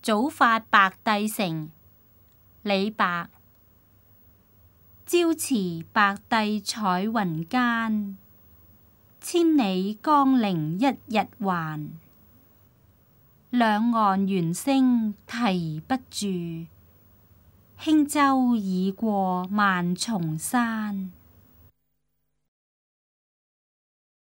早發白帝城，李白。朝辭白帝彩雲間，千里江陵一日還。兩岸猿聲啼不住，輕舟已過萬重山。